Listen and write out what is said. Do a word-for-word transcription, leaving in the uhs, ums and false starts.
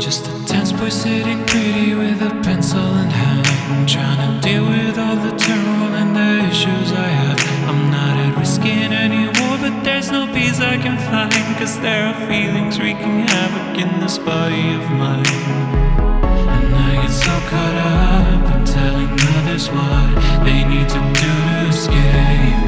just a tense boy sitting pretty with a pencil in hand. I'm trying to deal with all the turmoil and the issues I have. I'm not at risk in anymore, but there's no peace I can find, cause there are feelings wreaking havoc in this body of mine. And I get so caught up in telling others what they need to do to escape.